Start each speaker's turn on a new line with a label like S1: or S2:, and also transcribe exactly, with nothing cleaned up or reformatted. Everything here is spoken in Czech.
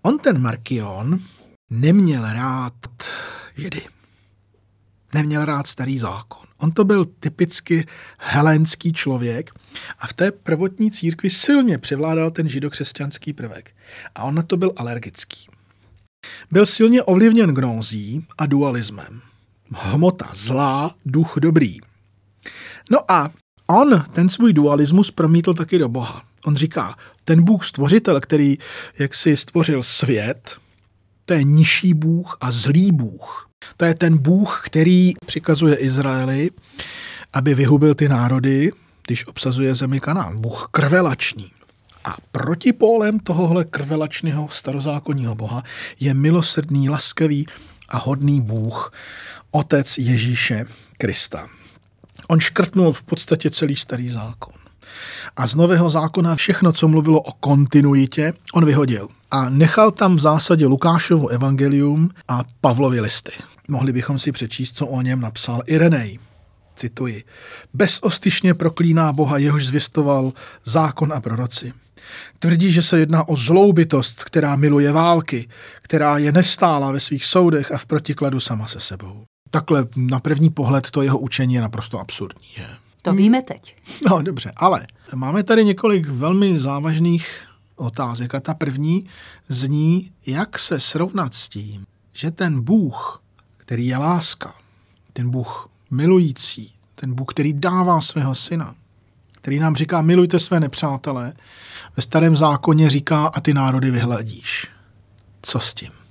S1: On ten Markion neměl rád Židy. Neměl rád starý zákon. On to byl typicky helénský člověk a v té prvotní církvi silně převládal ten židokřesťanský prvek. A on na to byl alergický. Byl silně ovlivněn gnózí a dualismem. Hmota zlá, duch dobrý. No a on ten svůj dualismus promítl taky do Boha. On říká, ten Bůh stvořitel, který jaksi stvořil svět, to je nižší Bůh a zlý Bůh. To je ten Bůh, který přikazuje Izraeli, aby vyhubil ty národy, když obsazuje zemi Kanán. Bůh krvelačný. A protipólem tohohle krvelačného starozákonního Boha je milosrdný, laskavý a hodný Bůh, Otec Ježíše Krista. On škrtnul v podstatě celý starý zákon. A z nového zákona všechno, co mluvilo o kontinuitě, on vyhodil. A nechal tam v zásadě Lukášovu evangelium a Pavlovy listy. Mohli bychom si přečíst, co o něm napsal Irenej. Cituji. Bezostyšně proklíná Boha, jehož zvěstoval zákon a proroci. Tvrdí, že se jedná o zlou bytost, která miluje války, která je nestálá ve svých soudech a v protikladu sama se sebou. Takhle na první pohled to jeho učení je naprosto absurdní, že?
S2: To víme teď.
S1: No dobře, ale máme tady několik velmi závažných otázek a ta první zní, jak se srovnat s tím, že ten Bůh, který je láska, ten Bůh milující, ten Bůh, který dává svého syna, který nám říká, milujte své nepřátele, ve starém zákoně říká, a ty národy vyhladíš. Co s tím?